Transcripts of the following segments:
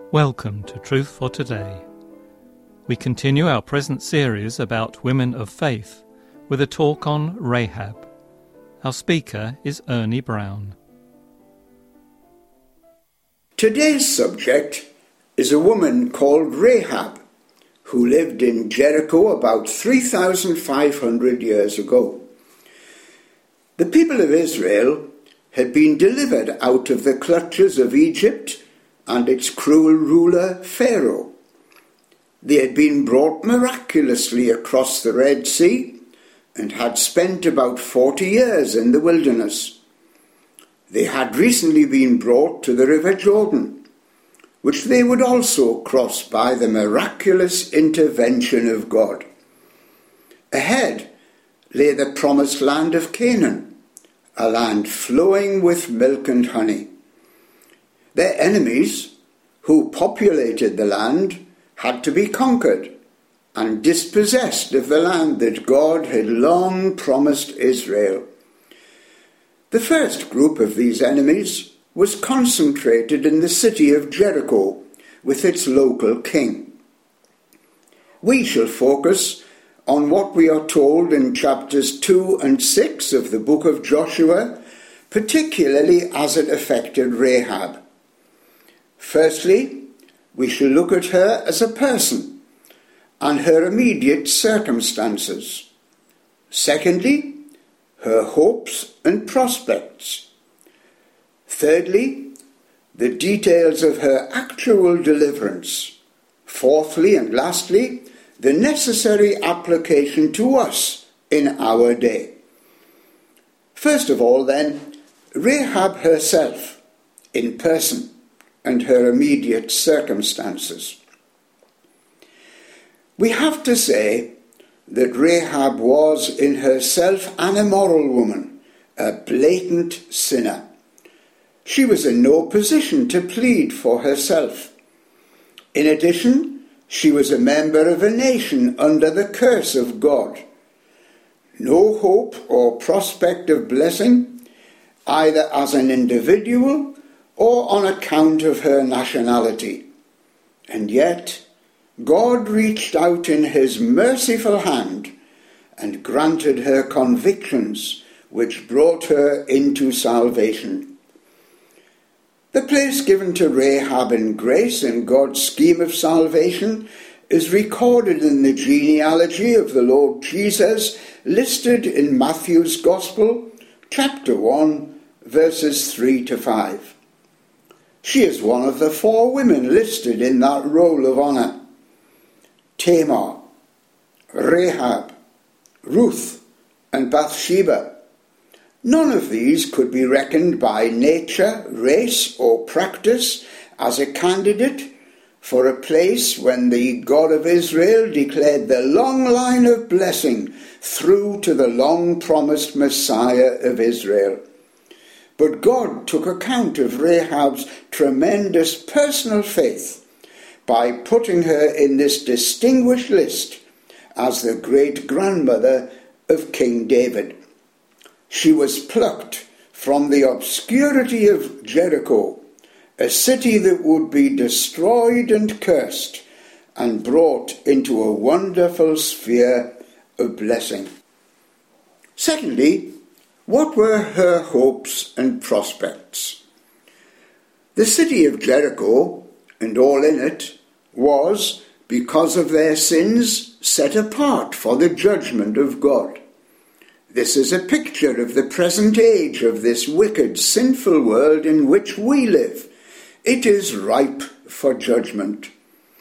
Welcome to Truth for Today. We continue our present series about women of faith with a talk on Rahab. Our speaker is Ernie Brown. Today's subject is a woman called Rahab, who lived in Jericho about 3,500 years ago. The people of Israel had been delivered out of the clutches of Egypt and its cruel ruler, Pharaoh. They had been brought miraculously across the Red Sea and had spent about 40 years in the wilderness. They had recently been brought to the River Jordan, which they would also cross by the miraculous intervention of God. Ahead lay the promised land of Canaan, a land flowing with milk and honey. Their enemies, who populated the land, had to be conquered and dispossessed of the land that God had long promised Israel. The first group of these enemies was concentrated in the city of Jericho with its local king. We shall focus on what we are told in chapters 2 and 6 of the book of Joshua, particularly as it affected Rahab. Firstly, we shall look at her as a person and her immediate circumstances. Secondly, her hopes and prospects. Thirdly, the details of her actual deliverance. Fourthly and lastly, the necessary application to us in our day. First of all, then, Rahab herself in person and her immediate circumstances. We have to say that Rahab was in herself an immoral woman, a blatant sinner. She was in no position to plead for herself. In addition, she was a member of a nation under the curse of God. No hope or prospect of blessing, either as an individual or on account of her nationality. And yet, God reached out in his merciful hand and granted her convictions which brought her into salvation. The place given to Rahab in grace in God's scheme of salvation is recorded in the genealogy of the Lord Jesus, listed in Matthew's Gospel, chapter 1, verses 3 to 5. She is one of the 4 women listed in that roll of honour: Tamar, Rahab, Ruth, and Bathsheba. None of these could be reckoned by nature, race, or practice as a candidate for a place when the God of Israel declared the long line of blessing through to the long-promised Messiah of Israel. But God took account of Rahab's tremendous personal faith by putting her in this distinguished list as the great-grandmother of King David. She was plucked from the obscurity of Jericho, a city that would be destroyed and cursed, and brought into a wonderful sphere of blessing. Secondly, what were her hopes and prospects? The city of Jericho, and all in it, was, because of their sins, set apart for the judgment of God. This is a picture of the present age of this wicked, sinful world in which we live. It is ripe for judgment.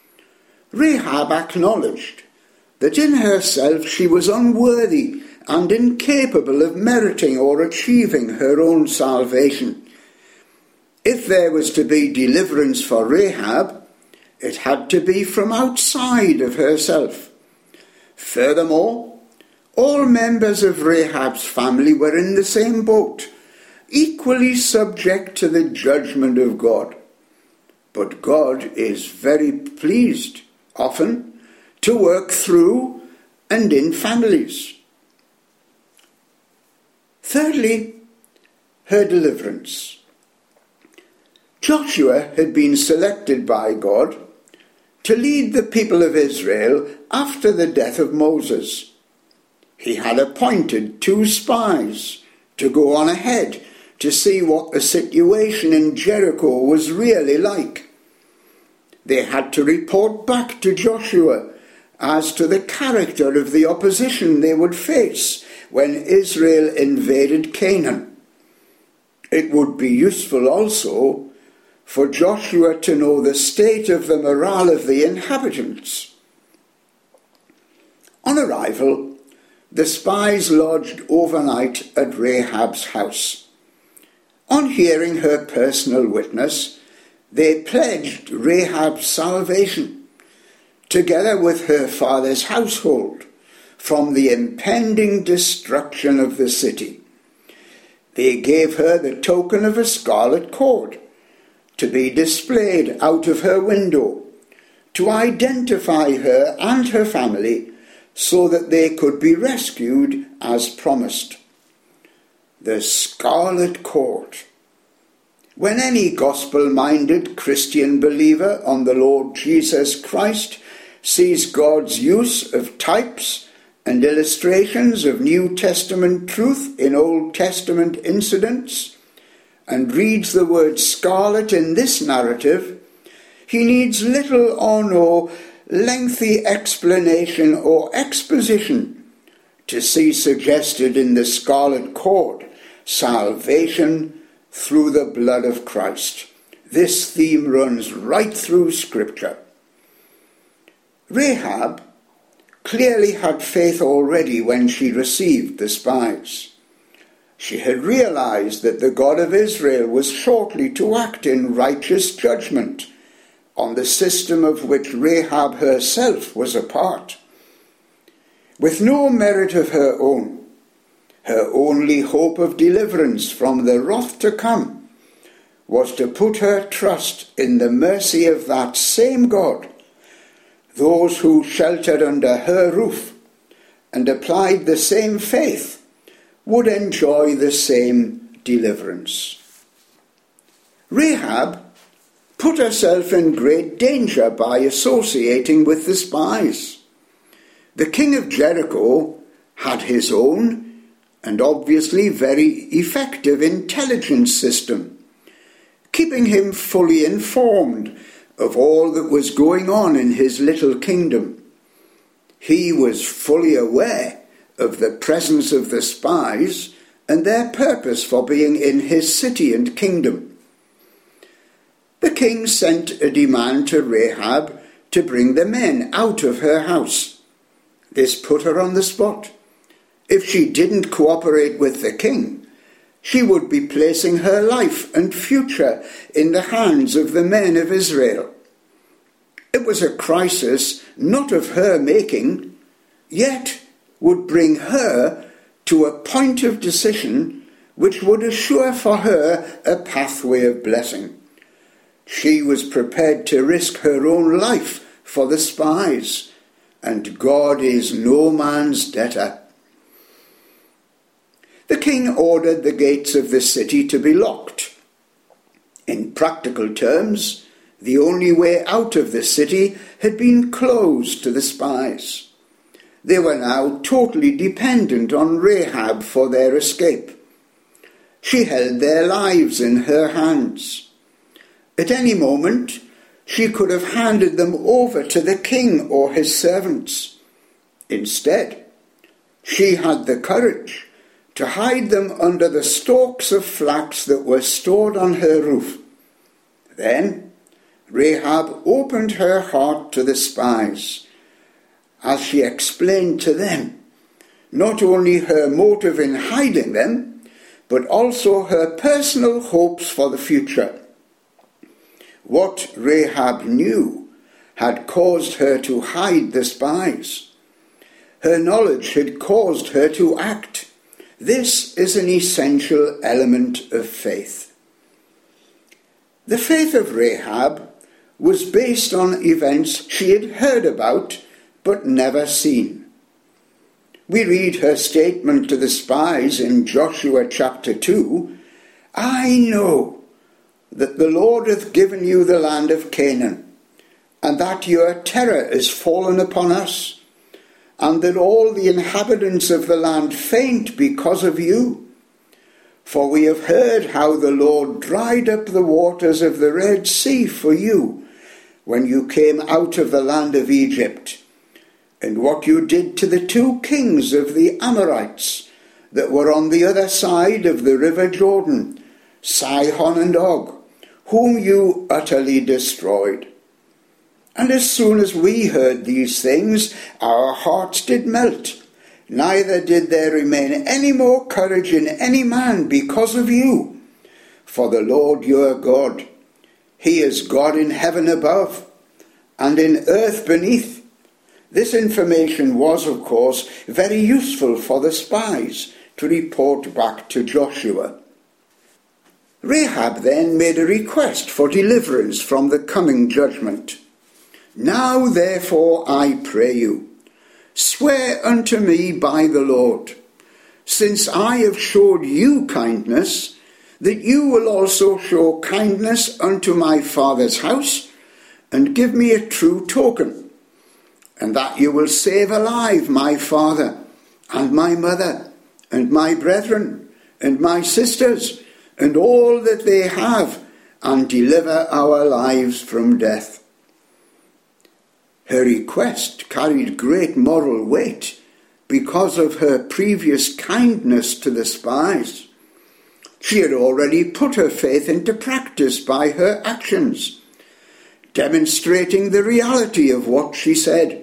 Rahab acknowledged that in herself she was unworthy and incapable of meriting or achieving her own salvation. If there was to be deliverance for Rahab, it had to be from outside of herself. Furthermore, all members of Rahab's family were in the same boat, equally subject to the judgment of God. But God is very pleased, often, to work through and in families. Thirdly, her deliverance. Joshua had been selected by God to lead the people of Israel after the death of Moses. He had appointed 2 spies to go on ahead to see what the situation in Jericho was really like. They had to report back to Joshua as to the character of the opposition they would face when Israel invaded Canaan. It would be useful also for Joshua to know the state of the morale of the inhabitants. On arrival, the spies lodged overnight at Rahab's house. On hearing her personal witness, they pledged Rahab's salvation, together with her father's household, from the impending destruction of the city. They gave her the token of a scarlet cord, to be displayed out of her window, to identify her and her family, so that they could be rescued as promised. The scarlet cord. When any gospel-minded Christian believer on the Lord Jesus Christ sees God's use of types and illustrations of New Testament truth in Old Testament incidents, and reads the word scarlet in this narrative, he needs little or no lengthy explanation or exposition to see suggested in the scarlet cord salvation through the blood of Christ. This theme runs right through Scripture. Rahab clearly had faith already when she received the spies. She had realized that the God of Israel was shortly to act in righteous judgment on the system of which Rahab herself was a part. With no merit of her only hope of deliverance from the wrath to come was to put her trust in the mercy of that same God. Those who sheltered under her roof and applied the same faith would enjoy the same deliverance. Rahab put herself in great danger by associating with the spies. The king of Jericho had his own and obviously very effective intelligence system, keeping him fully informed of all that was going on in his little kingdom. He was fully aware of the presence of the spies and their purpose for being in his city and kingdom. The king sent a demand to Rahab to bring the men out of her house. This put her on the spot. If she didn't cooperate with the king, she would be placing her life and future in the hands of the men of Israel. It was a crisis not of her making, yet would bring her to a point of decision which would assure for her a pathway of blessing. She was prepared to risk her own life for the spies, and God is no man's debtor. The king ordered the gates of the city to be locked. In practical terms, the only way out of the city had been closed to the spies. They were now totally dependent on Rahab for their escape. She held their lives in her hands. At any moment, she could have handed them over to the king or his servants. Instead, she had the courage to hide them under the stalks of flax that were stored on her roof. Then Rahab opened her heart to the spies, as she explained to them not only her motive in hiding them, but also her personal hopes for the future. What Rahab knew had caused her to hide the spies. Her knowledge had caused her to act. This is an essential element of faith. The faith of Rahab was based on events she had heard about but never seen. We read her statement to the spies in Joshua chapter 2, "I know that the Lord hath given you the land of Canaan, and that your terror is fallen upon us, and that all the inhabitants of the land faint because of you. For we have heard how the Lord dried up the waters of the Red Sea for you, when you came out of the land of Egypt, and what you did to the 2 kings of the Amorites that were on the other side of the river Jordan, Sihon and Og, whom you utterly destroyed. And as soon as we heard these things, our hearts did melt, neither did there remain any more courage in any man because of you. For the Lord your God, he is God in heaven above, and in earth beneath. This information was, of course, very useful for the spies to report back to Joshua. Rahab then made a request for deliverance from the coming judgment. Now therefore I pray you, swear unto me by the Lord, since I have showed you kindness, that you will also show kindness unto my father's house, and give me a true token, and that you will save alive my father, and my mother, and my brethren, and my sisters, and all that they have, and deliver our lives from death. Her request carried great moral weight because of her previous kindness to the spies. She had already put her faith into practice by her actions, demonstrating the reality of what she said.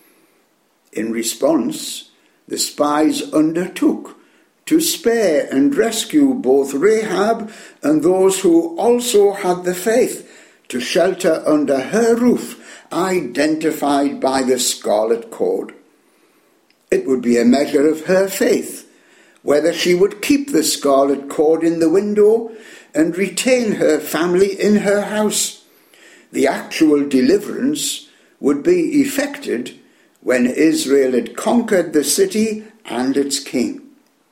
In response, the spies undertook to spare and rescue both Rahab and those who also had the faith to shelter under her roof, identified by the scarlet cord. It would be a measure of her faith whether she would keep the scarlet cord in the window and retain her family in her house. The actual deliverance would be effected when Israel had conquered the city and its king.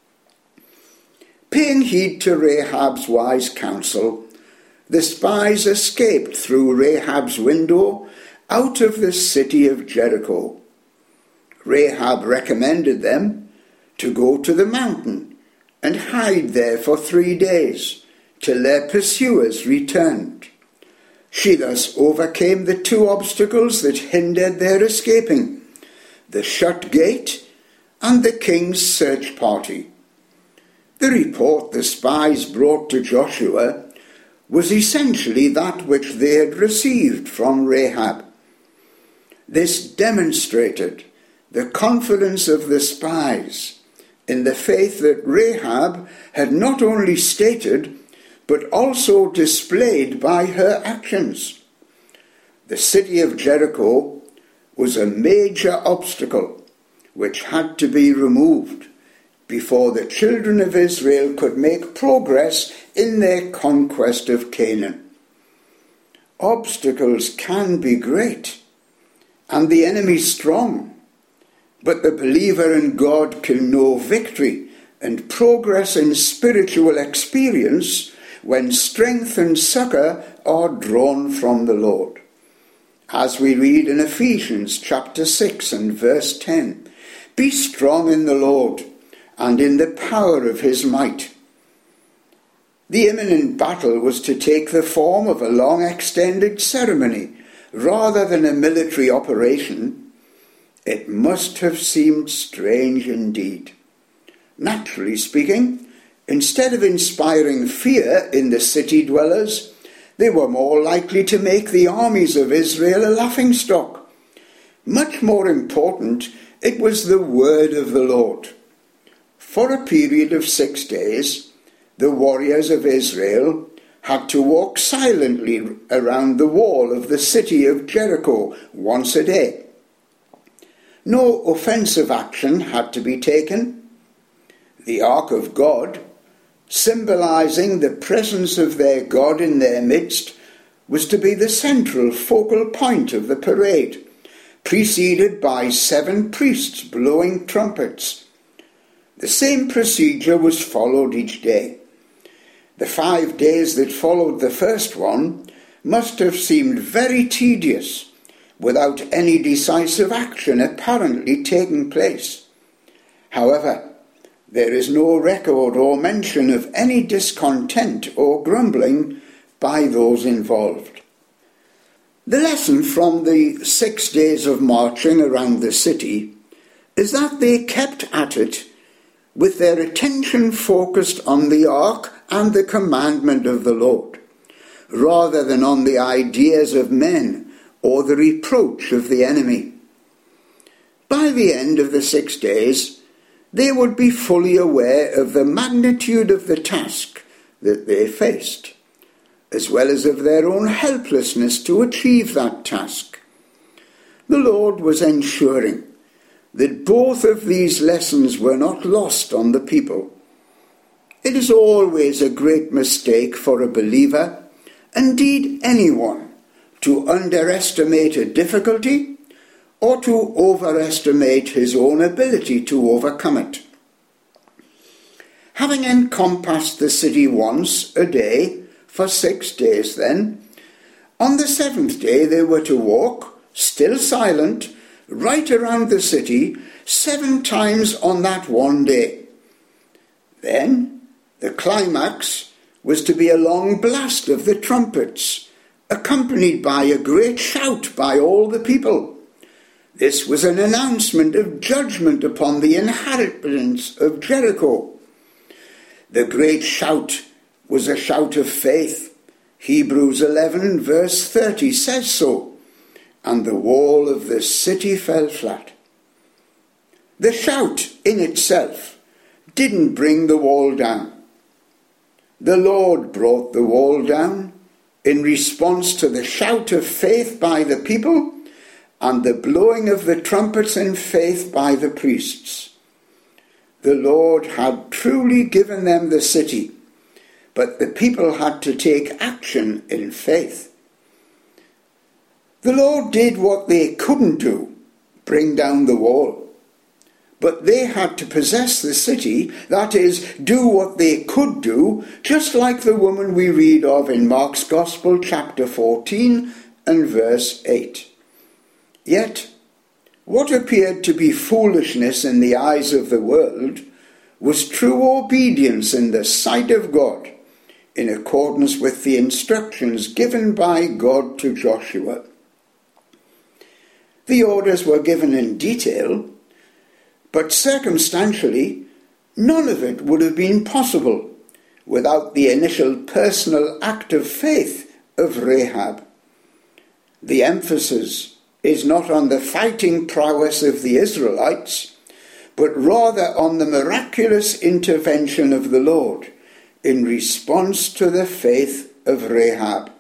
Paying heed to Rahab's wise counsel, the spies escaped through Rahab's window out of the city of Jericho. Rahab recommended them to go to the mountain and hide there for 3 days till their pursuers returned. She thus overcame the 2 obstacles that hindered their escaping: the shut gate and the king's search party. The report the spies brought to Joshua was essentially that which they had received from Rahab. This demonstrated the confidence of the spies in the faith that Rahab had not only stated but also displayed by her actions. The city of Jericho was a major obstacle which had to be removed before the children of Israel could make progress in their conquest of Canaan. Obstacles can be great and the enemy strong, but the believer in God can know victory and progress in spiritual experience when strength and succour are drawn from the Lord. As we read in Ephesians chapter 6 and verse 10, "Be strong in the Lord and in the power of his might." The imminent battle was to take the form of a long extended ceremony rather than a military operation. It must have seemed strange indeed. Naturally speaking, instead of inspiring fear in the city dwellers, they were more likely to make the armies of Israel a laughingstock. Much more important, it was the word of the Lord. For a period of 6 days, the warriors of Israel had to walk silently around the wall of the city of Jericho once a day. No offensive action had to be taken. The Ark of God, symbolizing the presence of their God in their midst, was to be the central focal point of the parade, preceded by 7 priests blowing trumpets. The same procedure was followed each day. The 5 days that followed the first one must have seemed very tedious, without any decisive action apparently taking place. However, there is no record or mention of any discontent or grumbling by those involved. The lesson from the 6 days of marching around the city is that they kept at it with their attention focused on the ark and the commandment of the Lord, rather than on the ideas of men or the reproach of the enemy. By the end of the 6 days, they would be fully aware of the magnitude of the task that they faced, as well as of their own helplessness to achieve that task. The Lord was ensuring that both of these lessons were not lost on the people. It is always a great mistake for a believer, indeed anyone, to underestimate a difficulty or to overestimate his own ability to overcome it. Having encompassed the city once a day for 6 days then, on the 7th day they were to walk, still silent, right around the city 7 times on that one day. Then the climax was to be a long blast of the trumpets, accompanied by a great shout by all the people. This was an announcement of judgment upon the inhabitants of Jericho. The great shout was a shout of faith. Hebrews 11 verse 30 says so. And the wall of the city fell flat. The shout in itself didn't bring the wall down. The Lord brought the wall down in response to the shout of faith by the people and the blowing of the trumpets in faith by the priests. The Lord had truly given them the city, but the people had to take action in faith. The Lord did what they couldn't do, bring down the wall. But they had to possess the city, that is, do what they could do, just like the woman we read of in Mark's Gospel, chapter 14 and verse 8. Yet, what appeared to be foolishness in the eyes of the world was true obedience in the sight of God, in accordance with the instructions given by God to Joshua. The orders were given in detail, but circumstantially, none of it would have been possible without the initial personal act of faith of Rahab. The emphasis is not on the fighting prowess of the Israelites, but rather on the miraculous intervention of the Lord in response to the faith of Rahab.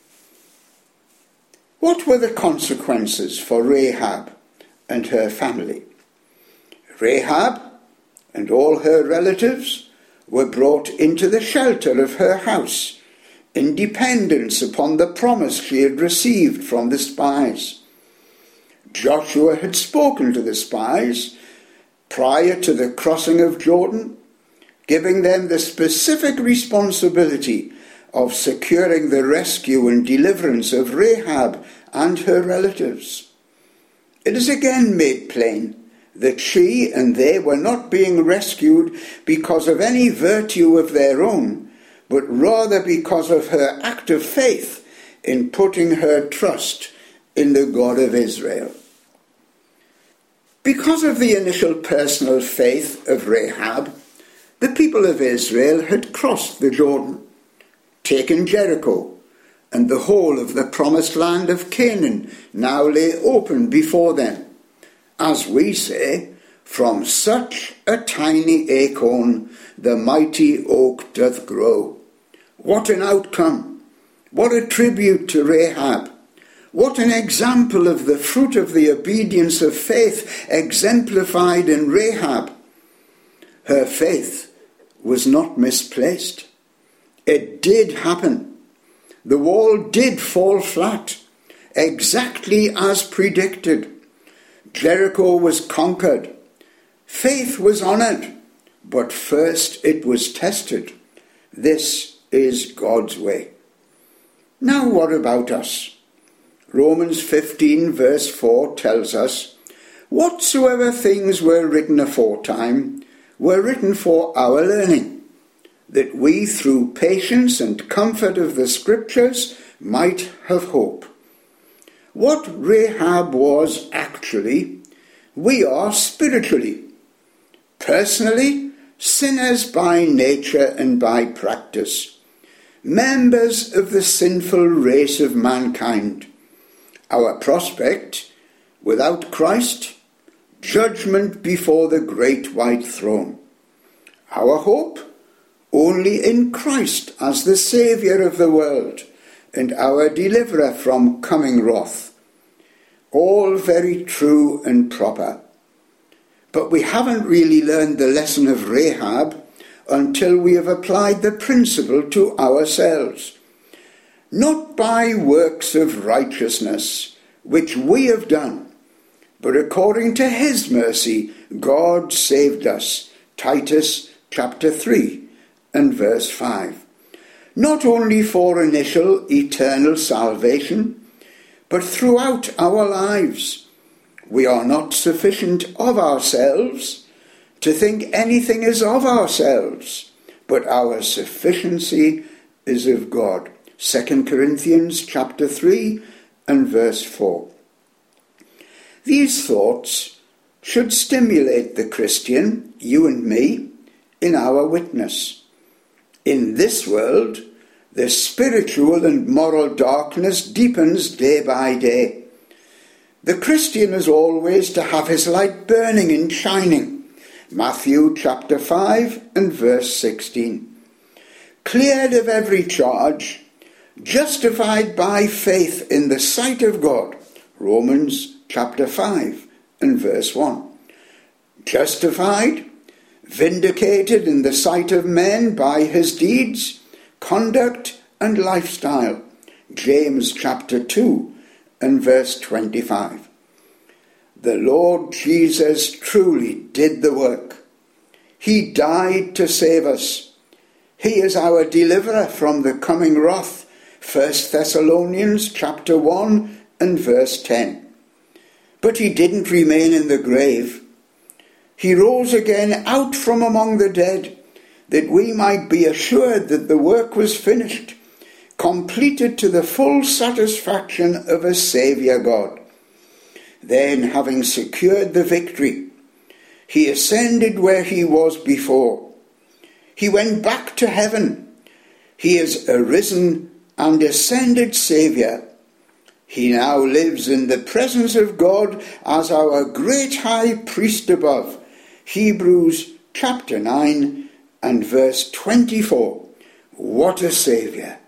What were the consequences for Rahab and her family? Rahab and all her relatives were brought into the shelter of her house in dependence upon the promise she had received from the spies. Joshua had spoken to the spies prior to the crossing of Jordan, giving them the specific responsibility of securing the rescue and deliverance of Rahab and her relatives. It is again made plain that she and they were not being rescued because of any virtue of their own, but rather because of her act of faith in putting her trust in the God of Israel. Because of the initial personal faith of Rahab, the people of Israel had crossed the Jordan, taken Jericho, and the whole of the promised land of Canaan now lay open before them. As we say, from such a tiny acorn the mighty oak doth grow. What an outcome! What a tribute to Rahab! What an example of the fruit of the obedience of faith exemplified in Rahab! Her faith was not misplaced. It did happen. The wall did fall flat, exactly as predicted. Jericho was conquered. Faith was honoured, but first it was tested. This is God's way. Now what about us? Romans 15 verse 4 tells us, "Whatsoever things were written aforetime were written for our learning, that we through patience and comfort of the Scriptures might have hope." What Rahab was actually, we are spiritually. Personally, sinners by nature and by practice, members of the sinful race of mankind. Our prospect, without Christ, judgment before the great white throne. Our hope, only in Christ as the Saviour of the world and our deliverer from coming wrath. All very true and proper. But we haven't really learned the lesson of Rahab until we have applied the principle to ourselves. Not by works of righteousness, which we have done, but according to his mercy, God saved us. Titus chapter 3 and verse 5. Not only for initial eternal salvation, but throughout our lives. We are not sufficient of ourselves to think anything is of ourselves, but our sufficiency is of God. 2 Corinthians chapter 3 and verse 4. These thoughts should stimulate the Christian, you and me, in our witness. In this world, the spiritual and moral darkness deepens day by day. The Christian is always to have his light burning and shining. Matthew chapter 5 and verse 16. Cleared of every charge, justified by faith in the sight of God. Romans chapter 5 and verse 1. Justified, vindicated in the sight of men by his deeds, conduct and lifestyle. James chapter 2 and verse 25. The Lord Jesus truly did the work. He died to save us. He is our deliverer from the coming wrath. 1 Thessalonians chapter 1 and verse 10. But he didn't remain in the grave. He rose again out from among the dead, that we might be assured that the work was finished, completed to the full satisfaction of a Saviour God. Then, having secured the victory, he ascended where he was before. He went back to heaven. He is a risen and ascended Saviour. He now lives in the presence of God as our great high priest above. Hebrews chapter 9 and verse 24. What a Saviour!